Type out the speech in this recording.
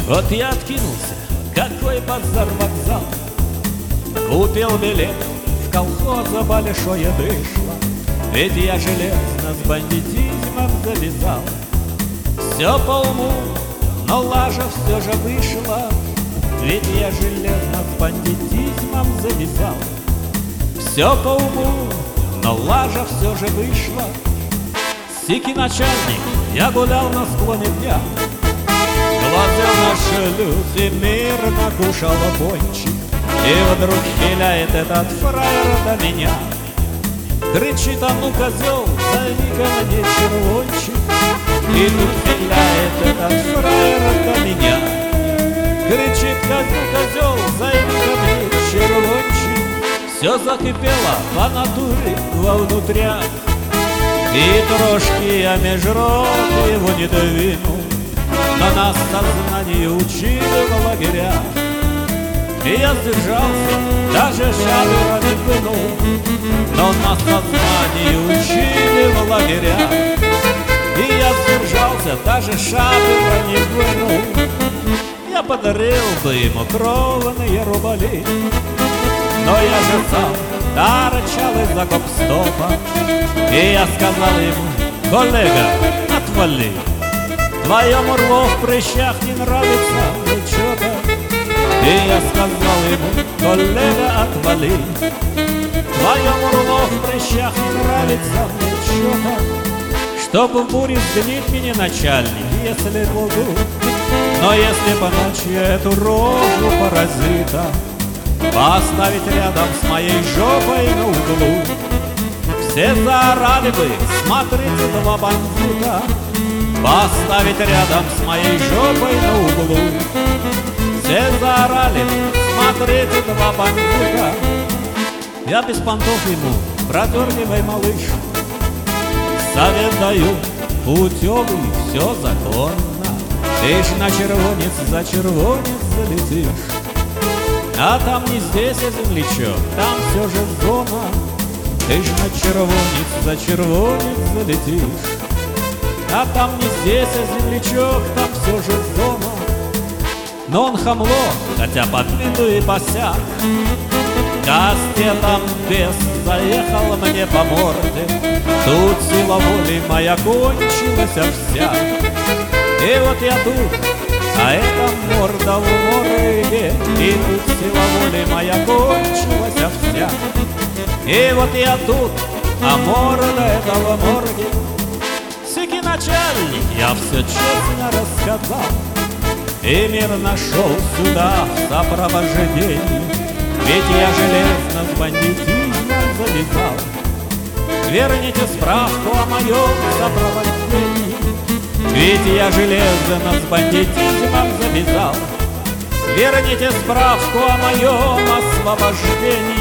Вот я откинулся, какой базар-вокзал, купил билет в колхоза большое дышло. Ведь я железно с бандитизмом завязал. Все по уму, но лажа все же вышла. Ведь я железно с бандитизмом завязал. Все по уму, но лажа все же вышла. Сикий начальник, я гулял на склоне дня, глазел на шлюз и мирно кушал пончик. И вдруг стреляет этот фраер до меня, кричит: а ну, козел, зови-ка мне червончик. И тут стреляет этот фраер до меня, кричит: а ну, козел, зови-ка мне червончик. Все закипело по натуре вовнутрях, и трошки я меж рот его не двинул, но нас сознание учили в лагерях. И я сдержался, даже шабера не вынул, но нас сознание учили в лагерях. И я сдержался, даже шабера не вынул. Я подарил бы ему кровные рубли, но я же сам торчал из-за гоп-стопа. И я сказал ему: коллега, отвали, твоему рву в прыщах не нравится ничего-то. И я сказал ему: коллега, отвали, твоему рву в прыщах не нравится ничего-то. Чтоб в буре сгнить меня, начальник, если могу, но если по ночи эту рожу паразита поставить рядом с моей жопой на углу, все заорали бы: смотрите, два бандита. Поставить рядом с моей жопой на углу, все заорали: смотрите, два бандита. Я без понтов ему: продергивай, малыш, совет даю, путевый, все законно. Ты ж на червонец за червонец залетишь, а там не здесь, а землячок, там все же зона. Ты ж на червонец за червонец залетишь, а там не здесь, а землячок, там все же зона. Но он хамло, хотя под виду и босяк, кастетом без заехал мне по морде. Тут сила воли моя кончилась вся. И вот я тут, а это морда в морге, и тут сила воли моя кончилась вся. И вот я тут, а морда это в морге. Сикий начальник, я все честно рассказал, и мир нашел сюда в сопровождении. Ведь я железно с бандитизмом завязал. Верните справку о моем сопровождении. Ведь я железно с бандитизмом завязал. Верните справку о моем освобождении.